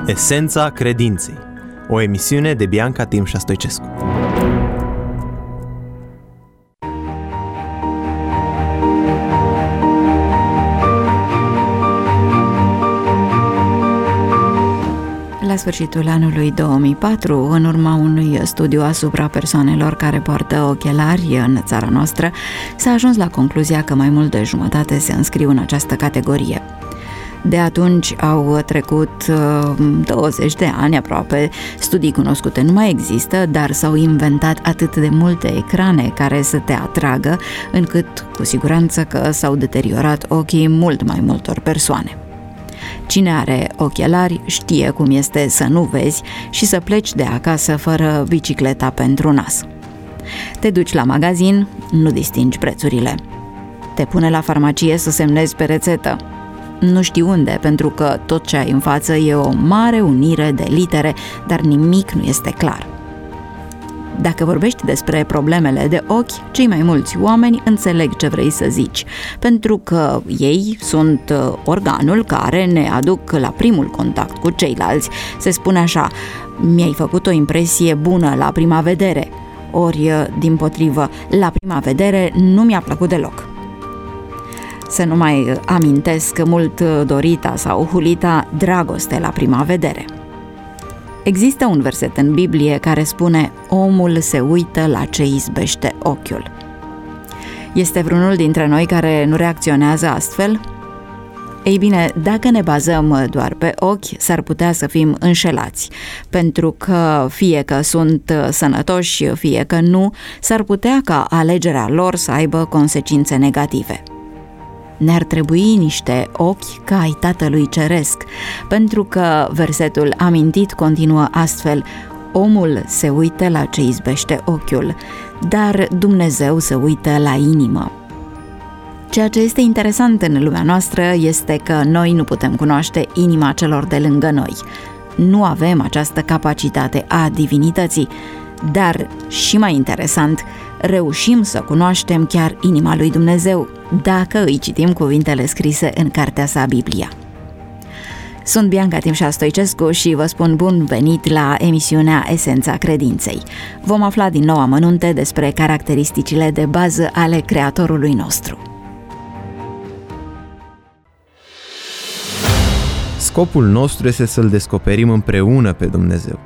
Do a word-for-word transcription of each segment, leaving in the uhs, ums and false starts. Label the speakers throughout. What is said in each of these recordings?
Speaker 1: Esența credinței, o emisiune de Bianca Timșa Stoicescu.
Speaker 2: La sfârșitul anului două mii patru, în urma unui studiu asupra persoanelor care poartă ochelari în țara noastră, s-a ajuns la concluzia că mai mult de jumătate se înscriu în această categorie. De atunci au trecut douăzeci de ani aproape, studii cunoscute nu mai există, dar s-au inventat atât de multe ecrane care să te atragă, încât cu siguranță că s-au deteriorat ochii mult mai multor persoane. Cine are ochelari știe cum este să nu vezi și să pleci de acasă fără bicicleta pentru nas. Te duci la magazin, nu distingi prețurile. Te pune la farmacie să semnezi pe rețetă. Nu știi unde, pentru că tot ce ai în față e o mare unire de litere, dar nimic nu este clar. Dacă vorbești despre problemele de ochi, cei mai mulți oameni înțeleg ce vrei să zici, pentru că ei sunt organul care ne aduc la primul contact cu ceilalți. Se spune așa: mi-ai făcut o impresie bună la prima vedere, ori dimpotrivă, la prima vedere nu mi-a plăcut deloc. Să nu mai amintesc mult dorita sau hulita dragoste la prima vedere. Există un verset în Biblie care spune: omul se uită la ce izbește ochiul. Este vreunul dintre noi care nu reacționează astfel? Ei bine, dacă ne bazăm doar pe ochi, s-ar putea să fim înșelați, pentru că fie că sunt sănătoși, fie că nu, s-ar putea ca alegerea lor să aibă consecințe negative. Ne-ar trebui niște ochi ca ai Tatălui Ceresc, pentru că versetul amintit continuă astfel: omul se uită la ce izbește ochiul, dar Dumnezeu se uită la inimă. Ceea ce este interesant în lumea noastră este că noi nu putem cunoaște inima celor de lângă noi. Nu avem această capacitate a divinității, dar, și mai interesant, reușim să cunoaștem chiar inima lui Dumnezeu dacă îi citim cuvintele scrise în cartea sa, Biblia. Sunt Bianca Timșa Stoicescu și vă spun bun venit la emisiunea Esența Credinței. Vom afla din nou amănunte despre caracteristicile de bază ale Creatorului nostru.
Speaker 1: Scopul nostru este să-L descoperim împreună pe Dumnezeu.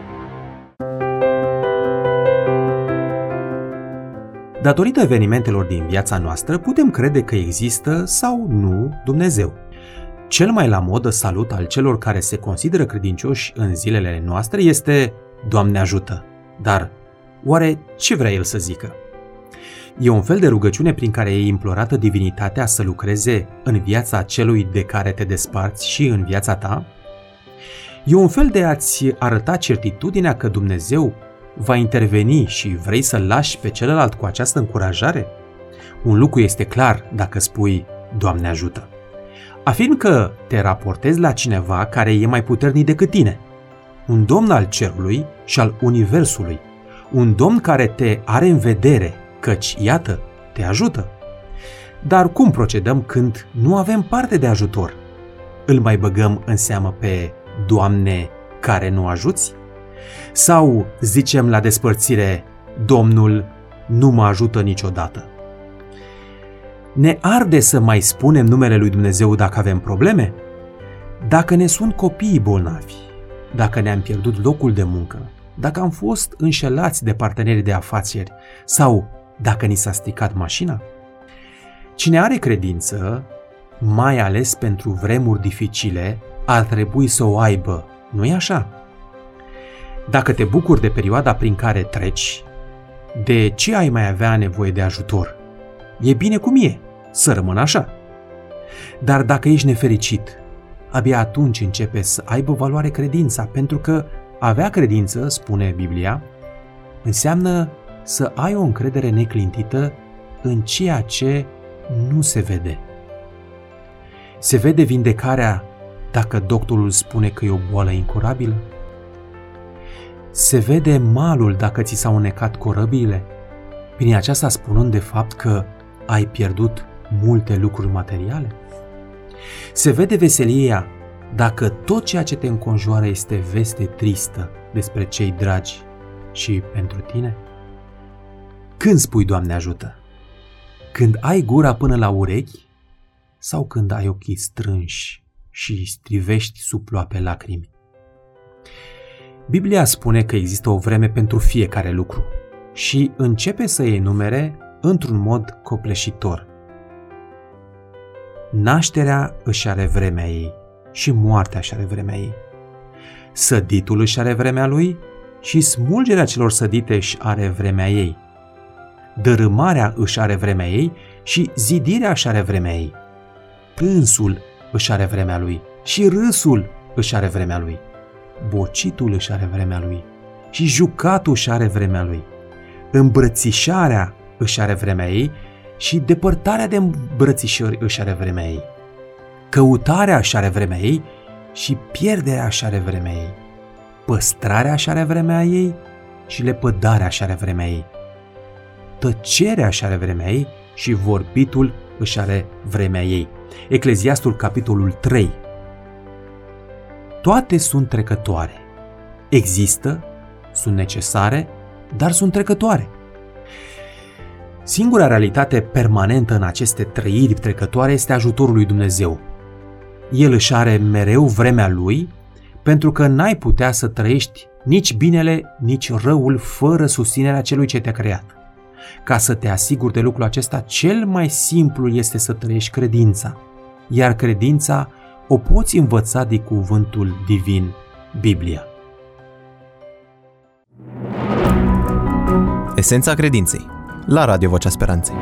Speaker 3: Datorită evenimentelor din viața noastră, putem crede că există sau nu Dumnezeu. Cel mai la modă salut al celor care se consideră credincioși în zilele noastre este: Doamne ajută! Dar oare ce vrea El să zică? E un fel de rugăciune prin care e implorată divinitatea să lucreze în viața celui de care te desparți și în viața ta? E un fel de a-ți arăta certitudinea că Dumnezeu va interveni și vrei să-l lași pe celălalt cu această încurajare? Un lucru este clar dacă spui: Doamne ajută! Afirm că te raportezi la cineva care e mai puternic decât tine, un domn al cerului și al universului, un domn care te are în vedere, căci, iată, te ajută. Dar cum procedăm când nu avem parte de ajutor? Îl mai băgăm în seamă pe Doamne care nu ajuți? Sau zicem la despărțire: Domnul nu mă ajută niciodată? Ne arde să mai spunem numele lui Dumnezeu dacă avem probleme? Dacă ne sunt copiii bolnavi, dacă ne-am pierdut locul de muncă, dacă am fost înșelați de partenerii de afaceri sau dacă ni s-a stricat mașina? Cine are credință, mai ales pentru vremuri dificile, ar trebui să o aibă, nu-i așa? Dacă te bucuri de perioada prin care treci, de ce ai mai avea nevoie de ajutor? E bine cum e, să rămână așa. Dar dacă ești nefericit, abia atunci începe să aibă valoare credința, pentru că avea credință, spune Biblia, înseamnă să ai o încredere neclintită în ceea ce nu se vede. Se vede vindecarea dacă doctorul spune că e o boală incurabilă? Se vede malul dacă ți s-au înnecat corăbiile? Prin aceasta spunând de fapt că ai pierdut multe lucruri materiale? Se vede veselia dacă tot ceea ce te înconjoară este veste tristă despre cei dragi și pentru tine? Când spui Doamne ajută? Când ai gura până la urechi sau când ai ochii strânși și strivești sub ploape lacrimi? Biblia spune că există o vreme pentru fiecare lucru și începe să îi enumere într-un mod copleșitor. Nașterea își are vremea ei și moartea își are vremea ei. Săditul își are vremea lui și smulgerea celor sădite își are vremea ei. Dărâmarea își are vremea ei și zidirea își are vremea ei. Plânsul își are vremea lui și râsul își are vremea lui. Bocitul își are vremea lui și jucatul își are vremea lui. Îmbrățișarea își are vremea ei și depărtarea de îmbrățișări își are vremea ei. Căutarea își are vremea ei și pierderea își are vremea ei. Păstrarea își are vremea ei și lepădarea își are vremea ei. Tăcerea își are vremea ei și vorbitul își are vremea ei. Ecleziastul, capitolul trei. Toate sunt trecătoare. Există, sunt necesare, dar sunt trecătoare. Singura realitate permanentă în aceste trăiri trecătoare este ajutorul lui Dumnezeu. El își are mereu vremea lui, pentru că n-ai putea să trăiești nici binele, nici răul fără susținerea celui ce te-a creat. Ca să te asiguri de lucrul acesta, cel mai simplu este să trăiești credința, iar credința o poți învăța din cuvântul divin, Biblia.
Speaker 1: Esența credinței, la Radio Vocea Speranței.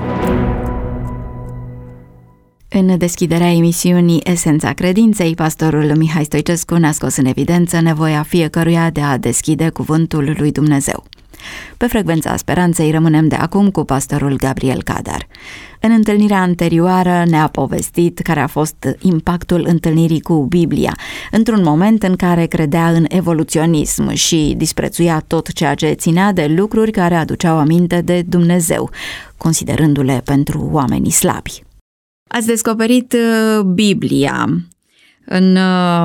Speaker 2: În deschiderea emisiunii Esența Credinței, pastorul Mihai Stoicescu ne-a scos în evidență nevoia fiecăruia de a deschide cuvântul lui Dumnezeu. Pe frecvența Speranței rămânem de acum cu pastorul Gabriel Cadar. În întâlnirea anterioară ne-a povestit care a fost impactul întâlnirii cu Biblia, într-un moment în care credea în evoluționism și disprețuia tot ceea ce ținea de lucruri care aduceau aminte de Dumnezeu, considerându-le pentru oamenii slabi. Ați descoperit Biblia. În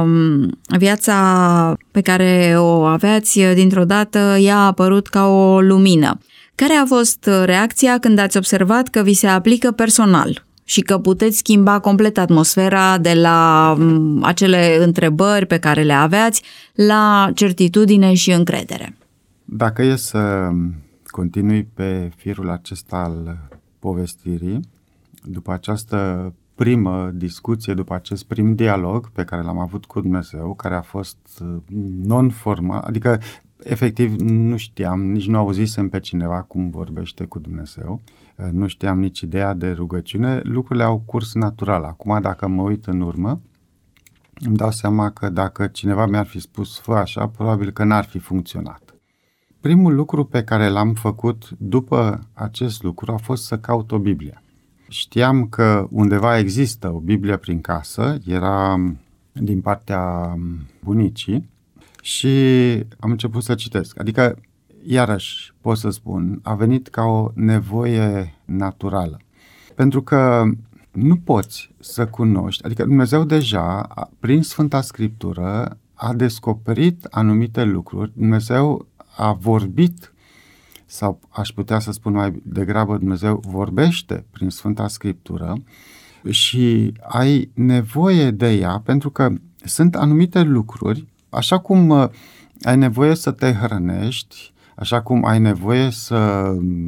Speaker 2: viața pe care o aveați, dintr-o dată, ea a apărut ca o lumină. Care a fost reacția când ați observat că vi se aplică personal și că puteți schimba complet atmosfera de la acele întrebări pe care le aveați la certitudine și încredere?
Speaker 4: Dacă e să continui pe firul acesta al povestirii, după această primă discuție, după acest prim dialog pe care l-am avut cu Dumnezeu, care a fost non-formal, adică efectiv nu știam, nici nu auzisem pe cineva cum vorbește cu Dumnezeu, nu știam nici ideea de rugăciune, lucrurile au curs natural. Acum, dacă mă uit în urmă, îmi dau seama că dacă cineva mi-ar fi spus fă așa, probabil că n-ar fi funcționat. Primul lucru pe care l-am făcut după acest lucru a fost să caut o Biblie. Știam că undeva există o Biblie prin casă, era din partea bunicii și am început să citesc. Adică, iarăși pot să spun, a venit ca o nevoie naturală. Pentru că nu poți să cunoști, adică Dumnezeu deja, prin Sfânta Scriptură, a descoperit anumite lucruri. Dumnezeu a vorbit, sau aș putea să spun mai degrabă, Dumnezeu vorbește prin Sfânta Scriptură și ai nevoie de ea pentru că sunt anumite lucruri, așa cum ai nevoie să te hrănești, așa cum ai nevoie să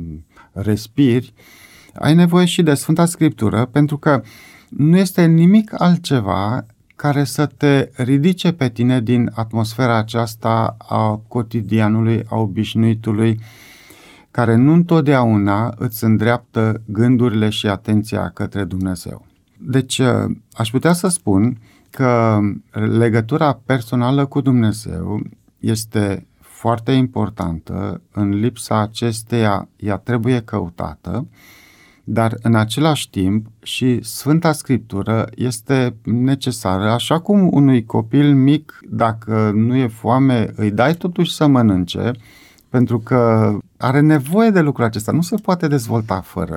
Speaker 4: respiri, ai nevoie și de Sfânta Scriptură pentru că nu este nimic altceva care să te ridice pe tine din atmosfera aceasta a cotidianului, a obișnuitului, care nu întotdeauna îți îndreaptă gândurile și atenția către Dumnezeu. Deci, aș putea să spun că legătura personală cu Dumnezeu este foarte importantă, în lipsa acesteia ea trebuie căutată, dar în același timp și Sfânta Scriptură este necesară, așa cum unui copil mic, dacă nu e foame, îi dai totuși să mănânce, pentru că are nevoie de lucrul acesta, nu se poate dezvolta fără.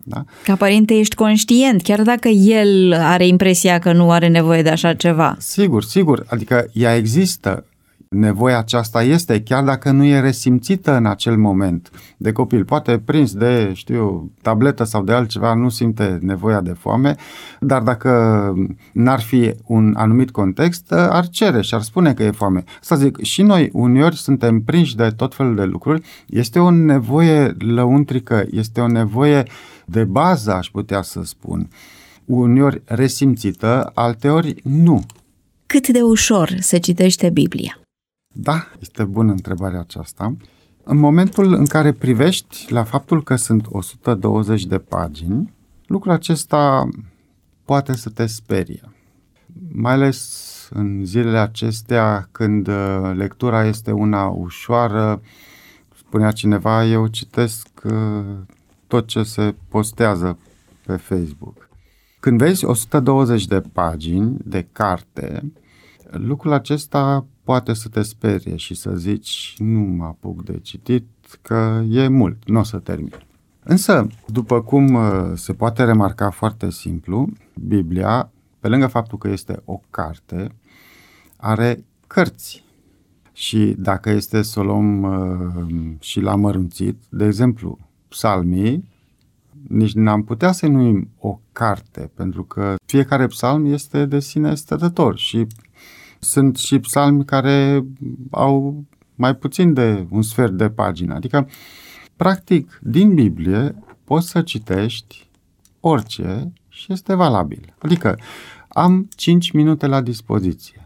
Speaker 4: Da?
Speaker 2: Ca părinte ești conștient, chiar dacă el are impresia că nu are nevoie de așa ceva.
Speaker 4: Sigur, sigur, adică ea există. Nevoia aceasta este, chiar dacă nu e resimțită în acel moment de copil. Poate prins de, știu eu, tabletă sau de altceva, nu simte nevoia de foame, dar dacă n-ar fi un anumit context, ar cere și ar spune că e foame. Să zic, și noi uneori suntem prinși de tot felul de lucruri. Este o nevoie lăuntrică, este o nevoie de bază, aș putea să spun. Uneori resimțită, alteori nu.
Speaker 2: Cât de ușor se citește Biblia?
Speaker 4: Da, este bună întrebarea aceasta. În momentul în care privești la faptul că sunt o sută douăzeci de pagini, lucrul acesta poate să te sperie. Mai ales în zilele acestea, când lectura este una ușoară, spunea cineva, eu citesc tot ce se postează pe Facebook. Când vezi o sută douăzeci de pagini de carte, lucrul acesta poate să te sperie și să zici, nu mă apuc de citit, că e mult, nu o să termin. Însă, după cum se poate remarca foarte simplu, Biblia, pe lângă faptul că este o carte, are cărți. Și dacă este să o luăm uh, și la mărunțit, de exemplu, psalmii, nici n-am putea să-i numim o carte, pentru că fiecare psalm este de sine stătător și sunt și psalmi care au mai puțin de un sfert de pagină. Adică, practic, din Biblie poți să citești orice și este valabil. Adică, am cinci minute la dispoziție.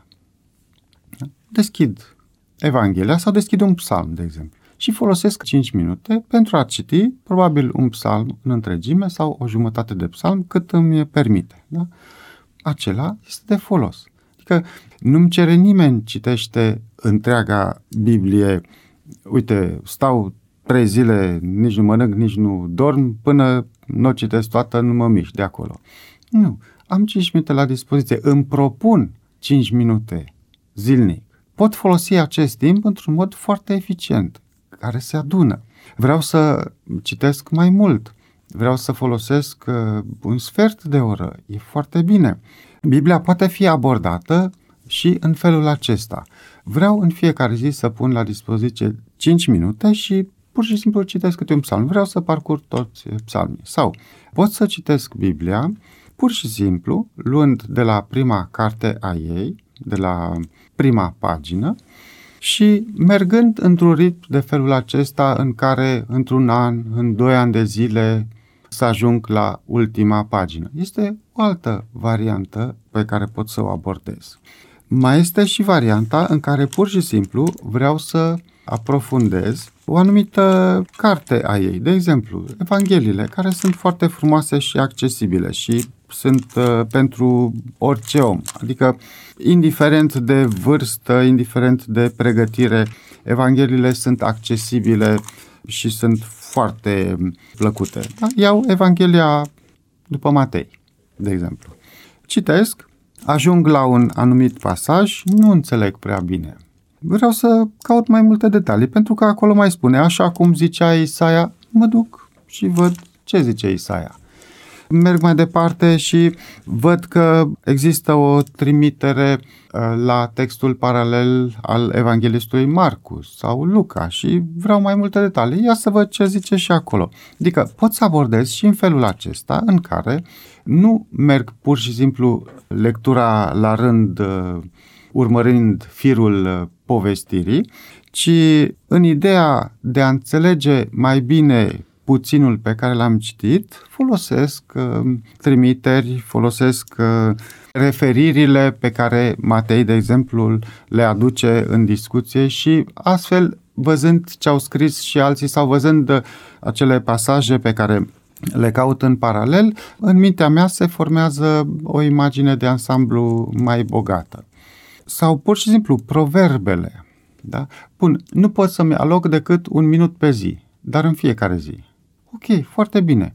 Speaker 4: Deschid Evanghelia sau deschid un psalm, de exemplu, și folosesc cinci minute pentru a citi probabil un psalm în întregime sau o jumătate de psalm cât îmi permite. Da? Acela este de folos. Adică nu-mi cere nimeni citește întreaga Biblie, uite, stau trei zile, nici nu mănânc, nici nu dorm, până nu o citesc toată, nu mă mișc de acolo. Nu, am cinci minute la dispoziție, îmi propun cinci minute zilnic. Pot folosi acest timp într-un mod foarte eficient, care se adună. Vreau să citesc mai mult, vreau să folosesc uh, un sfert de oră, e foarte bine. Biblia poate fi abordată și în felul acesta. Vreau în fiecare zi să pun la dispoziție cinci minute și pur și simplu citesc câte un psalm. Vreau să parcurg toți psalmii. Sau pot să citesc Biblia pur și simplu luând de la prima carte a ei, de la prima pagină și mergând într-un ritm de felul acesta în care într-un an, în doi ani de zile să ajung la ultima pagină. Este o altă variantă pe care pot să o abordez. Mai este și varianta în care pur și simplu vreau să aprofundez o anumită carte a ei. De exemplu, Evangheliile, care sunt foarte frumoase și accesibile și sunt uh, pentru orice om. Adică, indiferent de vârstă, indiferent de pregătire, Evangheliile sunt accesibile și sunt foarte plăcute. Da? Iau Evanghelia după Matei, de exemplu. Citesc, ajung la un anumit pasaj, nu înțeleg prea bine. Vreau să caut mai multe detalii, pentru că acolo mai spune, așa cum zicea Isaia, mă duc și văd ce zice Isaia. Merg mai departe și văd că există o trimitere la textul paralel al evanghelistului Marcu sau Luca și vreau mai multe detalii. Ia să văd ce zice și acolo. Adică pot să abordez și în felul acesta în care nu merg pur și simplu lectura la rând, urmărind firul povestirii, ci în ideea de a înțelege mai bine puținul pe care l-am citit, folosesc uh, trimiteri, folosesc uh, referirile pe care Matei, de exemplu, le aduce în discuție și astfel, văzând ce au scris și alții sau văzând uh, acele pasaje pe care le caut în paralel, în mintea mea se formează o imagine de ansamblu mai bogată. Sau pur și simplu proverbele. Da? Bun, nu pot să-mi aloc decât un minut pe zi, dar în fiecare zi. Ok, foarte bine.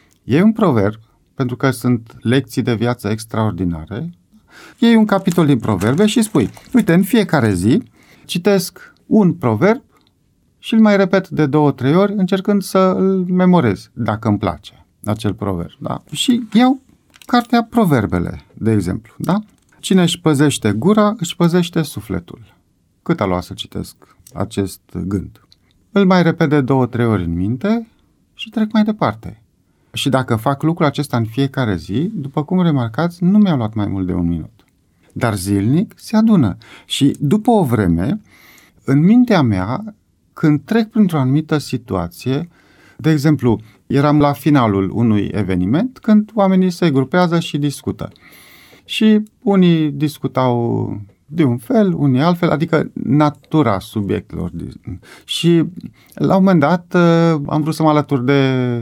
Speaker 4: E un proverb, pentru că sunt lecții de viață extraordinare. Iei un capitol din proverbe și spui, uite, în fiecare zi citesc un proverb și îl mai repet de două, trei ori, încercând să îl memorez, dacă îmi place. acel proverb, da? Și iau cartea Proverbele, de exemplu, da? Cine își păzește gura, își păzește sufletul. Cât a luat să citesc acest gând? Îl mai repede de două, trei ori în minte și trec mai departe. Și dacă fac lucrul acesta în fiecare zi, după cum remarcați, nu mi-a luat mai mult de un minut. Dar zilnic se adună. Și după o vreme, în mintea mea, când trec printr-o anumită situație, de exemplu, eram la finalul unui eveniment, când oamenii se grupează și discută. Și unii discutau de un fel, unii altfel, adică natura subiectelor. Și la un moment dat am vrut să mă alătur de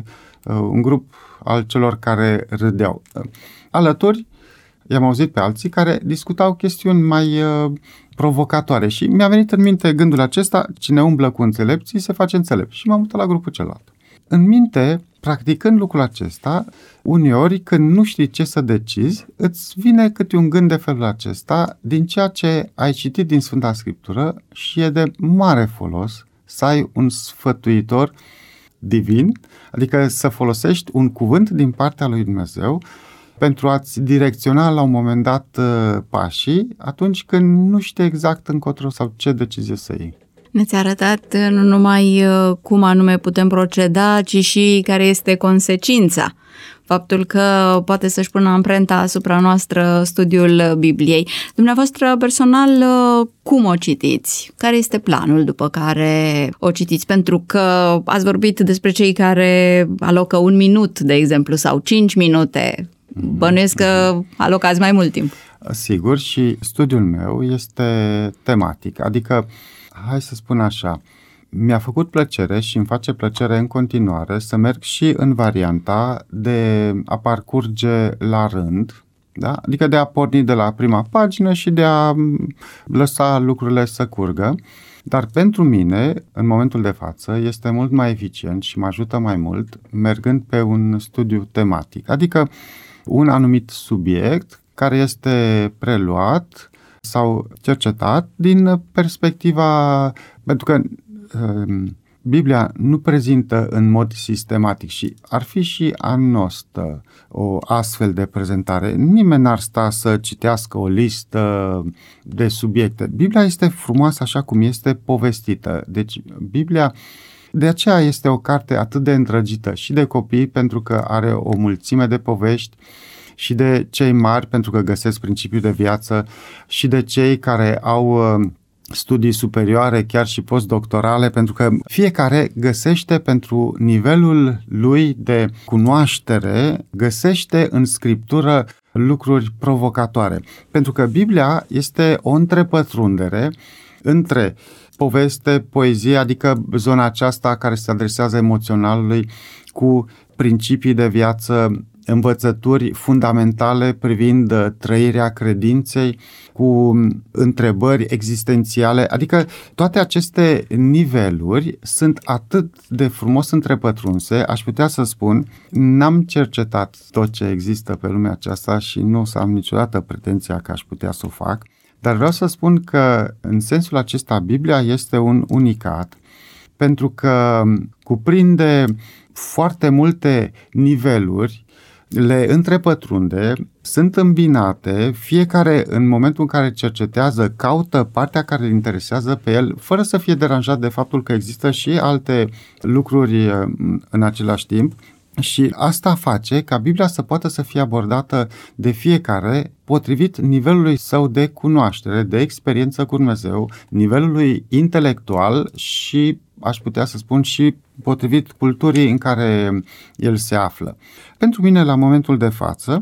Speaker 4: un grup al celor care râdeau. Alături i-am auzit pe alții care discutau chestiuni mai provocatoare și mi-a venit în minte gândul acesta: cine umblă cu înțelepții se face înțelept. Și m-am mutat la grupul celălalt. În minte, practicând lucrul acesta, uneori când nu știi ce să decizi, îți vine câte un gând de felul acesta din ceea ce ai citit din Sfânta Scriptură și e de mare folos să ai un sfătuitor divin, adică să folosești un cuvânt din partea lui Dumnezeu pentru a-ți direcționa la un moment dat pașii atunci când nu știi exact încotro sau ce decizie să iei.
Speaker 2: Ne-ți arătat nu numai cum anume putem proceda, ci și care este consecința. Faptul că poate să-și pună amprenta asupra noastră studiul Bibliei. Dumneavoastră, personal, cum o citiți? Care este planul după care o citiți? Pentru că ați vorbit despre cei care alocă un minut, de exemplu, sau cinci minute. Bănuiesc că alocați mai mult timp.
Speaker 4: Sigur, și studiul meu este tematic, adică, hai să spun așa, mi-a făcut plăcere și îmi face plăcere în continuare să merg și în varianta de a parcurge la rând, da? Adică de a porni de la prima pagină și de a lăsa lucrurile să curgă. Dar pentru mine, în momentul de față, este mult mai eficient și mă ajută mai mult mergând pe un studiu tematic, adică un anumit subiect care este preluat sau cercetat din perspectiva, pentru că Biblia nu prezintă în mod sistematic și ar fi și anostă o astfel de prezentare. Nimeni n-ar sta să citească o listă de subiecte. Biblia este frumoasă așa cum este povestită. Deci Biblia, de aceea este o carte atât de îndrăgită și de copii pentru că are o mulțime de povești, și de cei mari pentru că găsesc principiul de viață, și de cei care au studii superioare, chiar și postdoctorale, pentru că fiecare găsește pentru nivelul lui de cunoaștere, găsește în Scriptură lucruri provocatoare. Pentru că Biblia este o întrepătrundere între poveste, poezie, adică zona aceasta care se adresează emoționalului, cu principii de viață, învățături fundamentale privind trăirea credinței, cu întrebări existențiale, adică toate aceste niveluri sunt atât de frumos întrepătrunse, aș putea să spun, n-am cercetat tot ce există pe lumea aceasta și nu o să am niciodată pretenția că aș putea să o fac, dar vreau să spun că în sensul acesta Biblia este un unicat, pentru că cuprinde foarte multe niveluri, le întrepătrunde, sunt îmbinate, fiecare în momentul în care cercetează caută partea care îl interesează pe el, fără să fie deranjat de faptul că există și alte lucruri în același timp. Și asta face ca Biblia să poată să fie abordată de fiecare potrivit nivelului său de cunoaștere, de experiență cu Dumnezeu, nivelului intelectual și, aș putea să spun, și potrivit culturii în care el se află. Pentru mine, la momentul de față,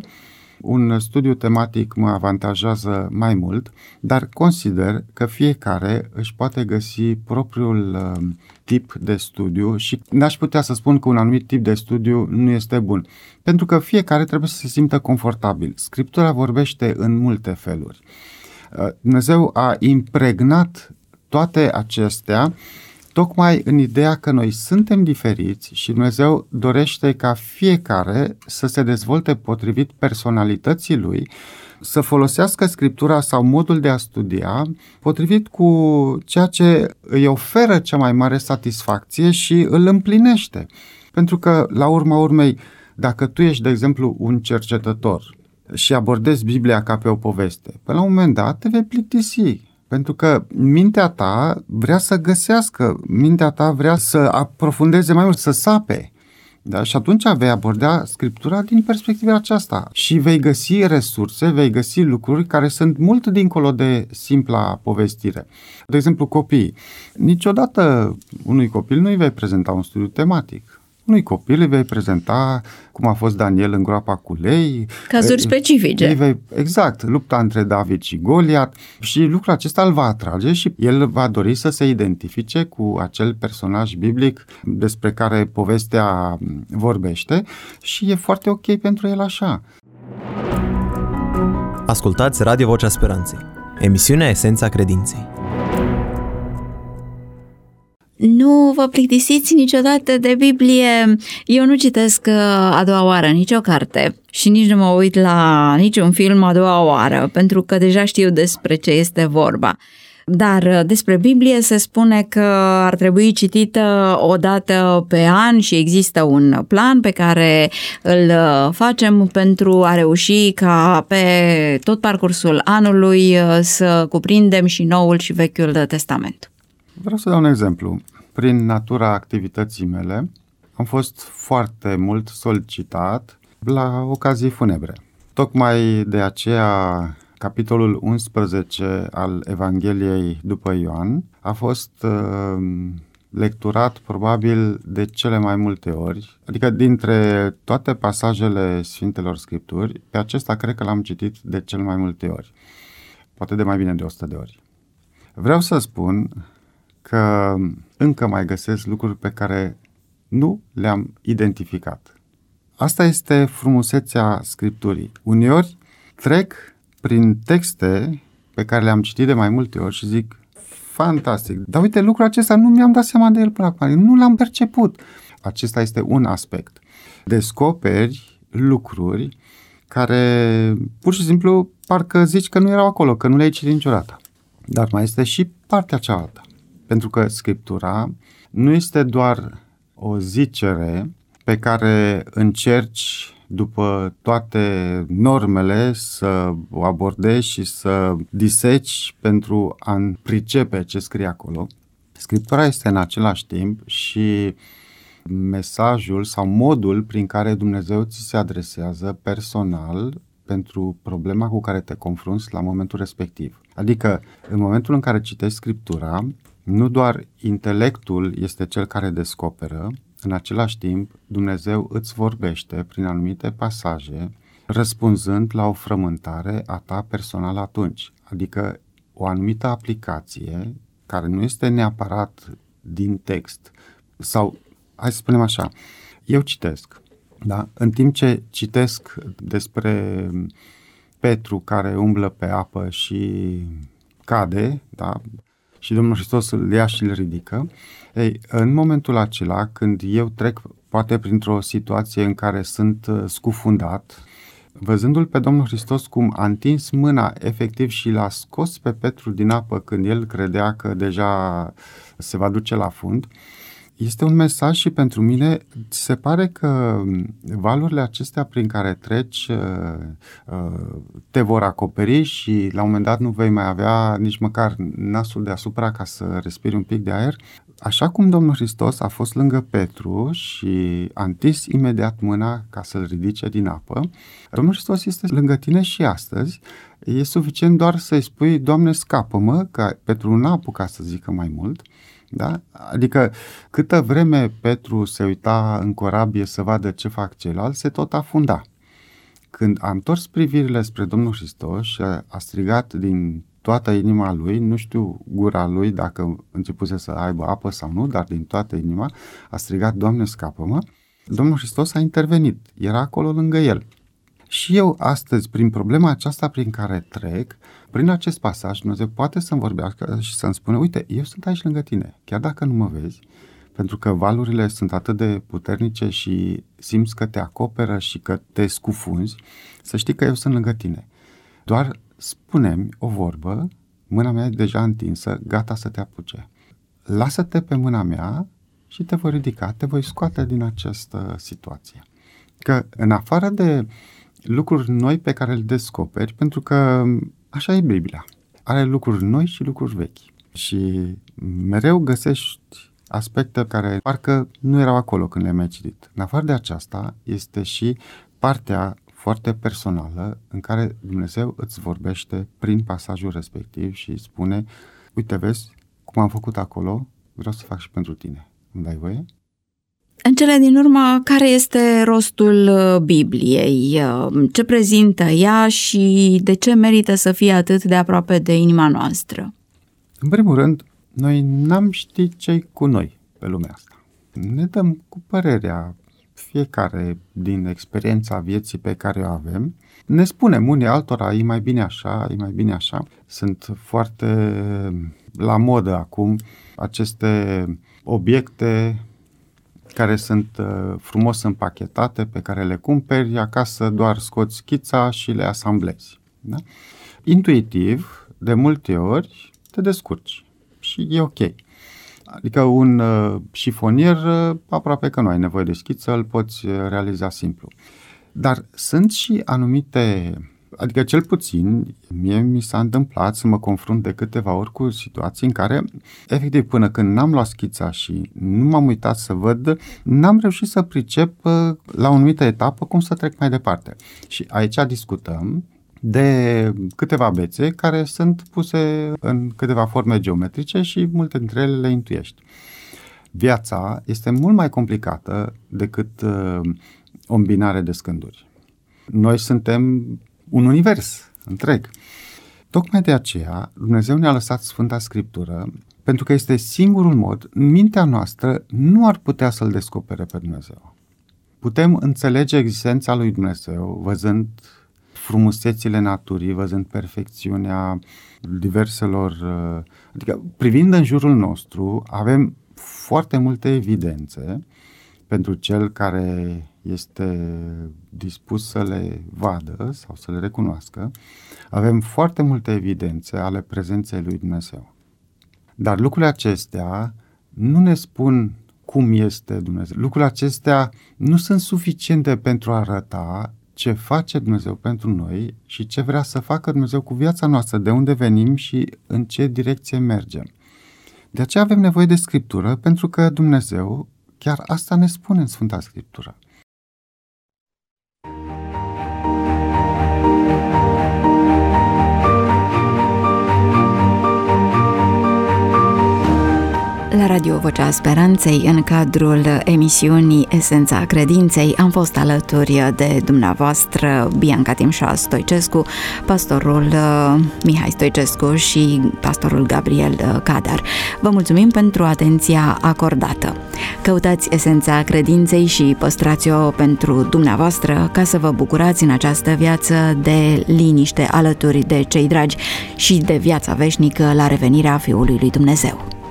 Speaker 4: un studiu tematic mă avantajează mai mult, dar consider că fiecare își poate găsi propriul uh, tip de studiu și n-aș putea să spun că un anumit tip de studiu nu este bun, pentru că fiecare trebuie să se simtă confortabil. Scriptura vorbește în multe feluri. Uh, Dumnezeu a impregnat toate acestea tocmai în ideea că noi suntem diferiți și Dumnezeu dorește ca fiecare să se dezvolte potrivit personalității lui, să folosească Scriptura sau modul de a studia potrivit cu ceea ce îi oferă cea mai mare satisfacție și îl împlinește. Pentru că, la urma urmei, Dacă tu ești, de exemplu, un cercetător și abordezi Biblia ca pe o poveste, până la un moment dat te vei plictisi. Pentru că mintea ta vrea să găsească, mintea ta vrea să aprofundeze mai mult, să sape. Da? Și atunci vei aborda Scriptura din perspectiva aceasta și vei găsi resurse, vei găsi lucruri care sunt mult dincolo de simpla povestire. De exemplu, copiii. Niciodată unui copil nu îi vei prezenta un studiu tematic. Unui copil îi vei prezenta cum a fost Daniel în groapa cu lei.
Speaker 2: Cazuri specifice.
Speaker 4: Vei, exact, lupta între David și Goliat și lucrul acesta îl va atrage și el va dori să se identifice cu acel personaj biblic despre care povestea vorbește și e foarte ok pentru el așa.
Speaker 1: Ascultați Radio Vocea Speranței, emisiunea Esența Credinței.
Speaker 2: Nu vă plictisiți niciodată de Biblie. Eu nu citesc a doua oară nicio carte și nici nu mă uit la niciun film a doua oară, pentru că deja știu despre ce este vorba. Dar despre Biblie se spune că ar trebui citită o dată pe an și există un plan pe care îl facem pentru a reuși ca pe tot parcursul anului să cuprindem și Noul și Vechiul Testament.
Speaker 4: Vreau să dau un exemplu. Prin natura activității mele am fost foarte mult solicitat la ocazii funebre. Tocmai de aceea capitolul unsprezece al Evangheliei după Ioan a fost uh, lecturat probabil de cele mai multe ori, adică dintre toate pasajele Sfintelor Scripturi, pe acesta cred că l-am citit de cel mai multe ori, poate de mai bine de o sută de ori. Vreau să spun că încă mai găsesc lucruri pe care nu le-am identificat. Asta este frumusețea Scripturii. Uneori trec prin texte pe care le-am citit de mai multe ori și zic, fantastic, dar uite, lucrul acesta nu mi-am dat seama de el până acum, nu l-am perceput. Acesta este un aspect. Descoperi lucruri care pur și simplu parcă zici că nu erau acolo, că nu le-ai citit niciodată. Dar mai este și partea cealaltă. Pentru că Scriptura nu este doar o zicere pe care încerci după toate normele să o abordezi și să diseci pentru a pricepe ce scrie acolo. Scriptura este în același timp și mesajul sau modul prin care Dumnezeu ți se adresează personal pentru problema cu care te confrunți la momentul respectiv. Adică, în momentul în care citești Scriptura, nu doar intelectul este cel care descoperă, în același timp Dumnezeu îți vorbește prin anumite pasaje, răspunzând la o frământare a ta personală atunci. Adică o anumită aplicație care nu este neapărat din text. Sau, hai să spunem așa, eu citesc, da? În timp ce citesc despre Petru care umblă pe apă și cade, da? Și Domnul Hristos îl ia și îl ridică. Ei, în momentul acela, când eu trec poate printr-o situație în care sunt scufundat, văzându-l pe Domnul Hristos cum a întins mâna efectiv și l-a scos pe Petru din apă când el credea că deja se va duce la fund, este un mesaj și pentru mine se pare că valurile acestea prin care treci te vor acoperi și la un moment dat nu vei mai avea nici măcar nasul deasupra ca să respiri un pic de aer. Așa cum Domnul Hristos a fost lângă Petru și a întins imediat mâna ca să-l ridice din apă, Domnul Hristos este lângă tine și astăzi. E suficient doar să-i spui, Doamne, scapă-mă, că Petru n-a apucat să zică mai mult. Da? Adică câtă vreme Petru se uita în corabie să vadă ce fac ceilalți, se tot afunda. Când a întors privirile spre Domnul Hristos și a strigat din toată inima lui, nu știu gura lui dacă începuse să aibă apă sau nu, dar din toată inima a strigat, Doamne, scapă-mă, Domnul Hristos a intervenit, era acolo lângă el. Și eu astăzi, prin problema aceasta prin care trec, prin acest pasaj, Dumnezeu poate să-mi vorbească și să-mi spună, uite, eu sunt aici lângă tine, chiar dacă nu mă vezi, pentru că valurile sunt atât de puternice și simți că te acoperă și că te scufunzi, să știi că eu sunt lângă tine. Doar spune-mi o vorbă, mâna mea e deja întinsă, gata să te apuce. Lasă-te pe mâna mea și te voi ridica, te voi scoate din această situație. Că în afară de lucruri noi pe care le descoperi, pentru că așa e Biblia, are lucruri noi și lucruri vechi. Și mereu găsești aspecte care parcă nu erau acolo când le-ai mai citit. În afară de aceasta este și partea foarte personală în care Dumnezeu îți vorbește prin pasajul respectiv și spune: uite, vezi cum am făcut acolo, vreau să fac și pentru tine. Îmi dai voie?
Speaker 2: În cele din urmă, care este rostul Bibliei? Ce prezintă ea și de ce merită să fie atât de aproape de inima noastră?
Speaker 4: În primul rând, noi n-am ști ce-i cu noi pe lumea asta. Ne dăm cu părerea fiecare din experiența vieții pe care o avem. Ne spunem unii altora, e mai bine așa, e mai bine așa. Sunt foarte la modă acum aceste obiecte care sunt frumos împachetate, pe care le cumperi, acasă doar scoți schița și le asamblezi. Da? Intuitiv, de multe ori, te descurci și e ok. Adică un uh, șifonier, uh, aproape că nu ai nevoie de schiță, îl poți realiza simplu. Dar sunt și anumite, adică cel puțin, mie mi s-a întâmplat să mă confrunt de câteva ori cu situații în care, efectiv, până când n-am luat schița și nu m-am uitat să văd, n-am reușit să pricep uh, la o anumită etapă cum să trec mai departe. Și aici discutăm de câteva bețe care sunt puse în câteva forme geometrice și multe dintre ele le intuiești. Viața este mult mai complicată decât uh, o îmbinare de scânduri. Noi suntem un univers întreg. Tocmai de aceea Dumnezeu ne-a lăsat Sfânta Scriptură, pentru că este singurul mod, mintea noastră nu ar putea să-L descopere pe Dumnezeu. Putem înțelege existența lui Dumnezeu văzând frumusețile naturii, văzând perfecțiunea diverselor, adică privind în jurul nostru, avem foarte multe evidențe pentru cel care este dispus să le vadă sau să le recunoască. Avem foarte multe evidențe ale prezenței lui Dumnezeu. Dar lucrurile acestea nu ne spun cum este Dumnezeu. Lucrurile acestea nu sunt suficiente pentru a arăta ce face Dumnezeu pentru noi și ce vrea să facă Dumnezeu cu viața noastră, de unde venim și în ce direcție mergem. De aceea avem nevoie de Scriptură, pentru că Dumnezeu chiar asta ne spune în Sfânta Scriptură.
Speaker 2: La Radio Vocea Speranței, în cadrul emisiunii Esența Credinței, am fost alături de dumneavoastră, Bianca Timșa Stoicescu, pastorul Mihai Stoicescu și pastorul Gabriel Cadar. Vă mulțumim pentru atenția acordată. Căutați Esența Credinței și păstrați-o pentru dumneavoastră, ca să vă bucurați în această viață de liniște alături de cei dragi și de viața veșnică la revenirea Fiului lui Dumnezeu.